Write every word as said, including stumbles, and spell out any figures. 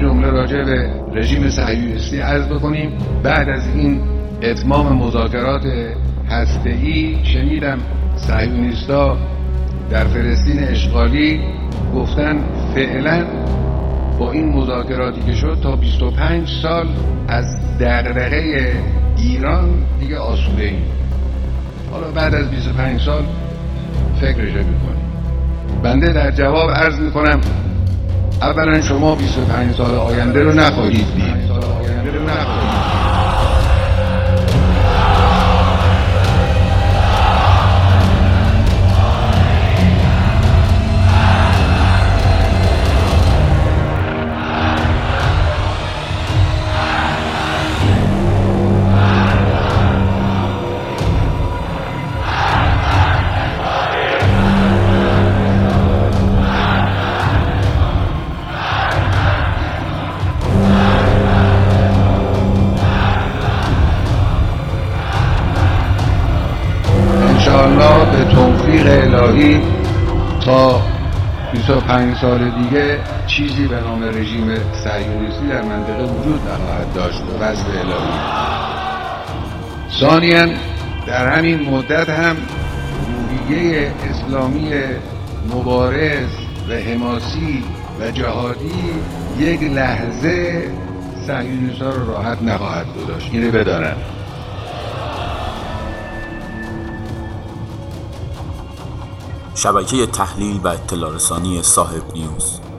جمله راجع به رژیم صهیونیستی عرض بکنیم. بعد از این اتمام مذاکرات هسته‌ای شنیدم صهیونیست‌ها در فلسطین اشغالی گفتن فعلا با این مذاکراتی که شد تا بیست و پنج سال از دغدغه ایران دیگه آسوده ایم. حالا بعد از بیست و پنج سال فکرش میکنیم. بنده در جواب عرض میکنم اولا شما بیست و پنج سال آینده رو نخواهید دید. انشاءالله به توفیق الهی تا بیست و پنج سال دیگه چیزی به نام رژیم صهیونیستی در منطقه وجود نخواهد داشت به وصف الهی. ثانیاً در همین مدت هم روحیه اسلامی مبارز و حماسی و جهادی یک لحظه صهیونیست‌ها رو راحت نخواهد گذاشت. اینو بدانن. شبکه تحلیل و اطلاع رسانی صاحب نیوز